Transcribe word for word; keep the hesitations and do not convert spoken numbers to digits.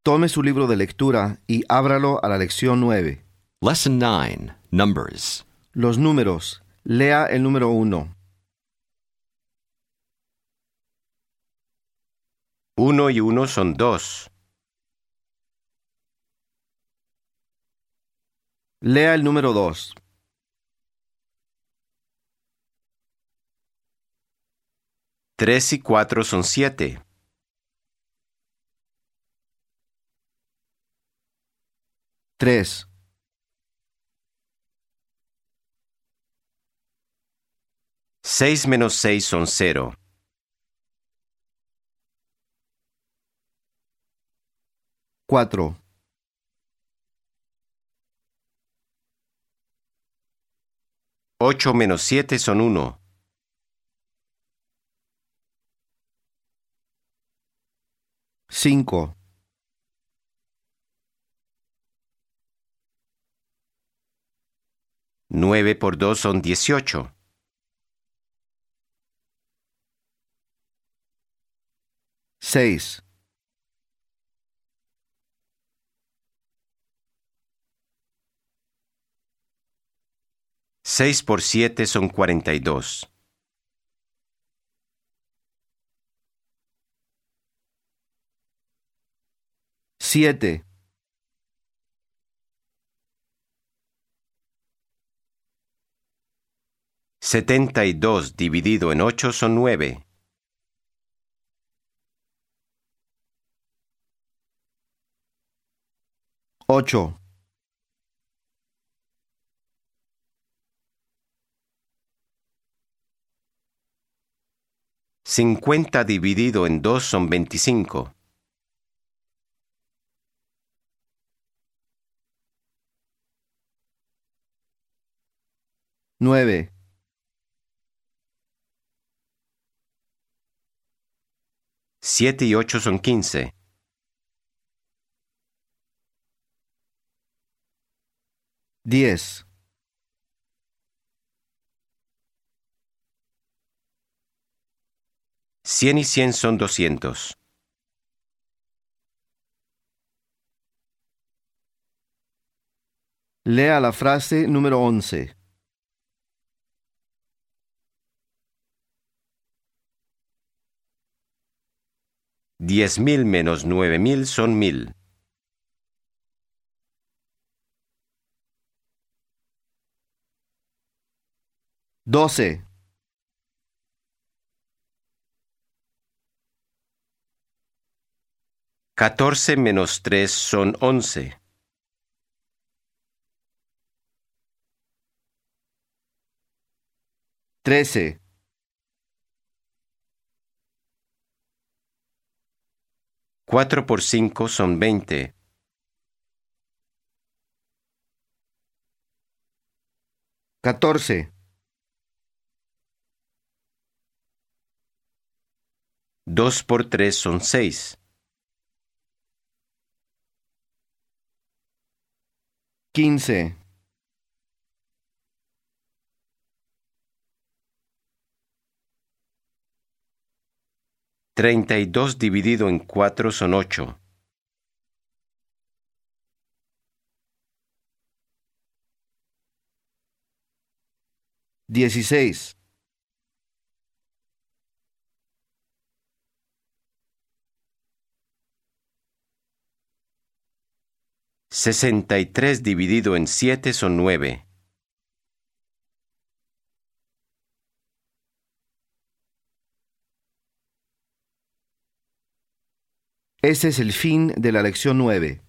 Tome su libro de lectura y ábralo a la lección nueve. Lesson nine, Numbers. Los números. Lea el número uno. Uno y uno son dos. Lea el número dos. Tres y cuatro son siete. Tres. Seis menos seis son cero. Cuatro. Ocho menos siete son uno. Cinco. Nueve por dos son dieciocho. Seis. Seis por siete son cuarenta y dos. Siete. Setenta y dos dividido en ocho son nueve. Ocho. Cincuenta dividido en dos son veinticinco. Nueve. Siete y ocho son quince. Diez. Cien y cien son doscientos. Lea la frase número once. Diez mil menos nueve mil son mil. Doce. Catorce menos tres son once. Trece. Cuatro por cinco son veinte. Catorce. Dos por tres son seis. Quince. Treinta y dos dividido en cuatro son ocho. Dieciséis. Sesenta y tres dividido en siete son nueve. Este es el fin de la lección nueve.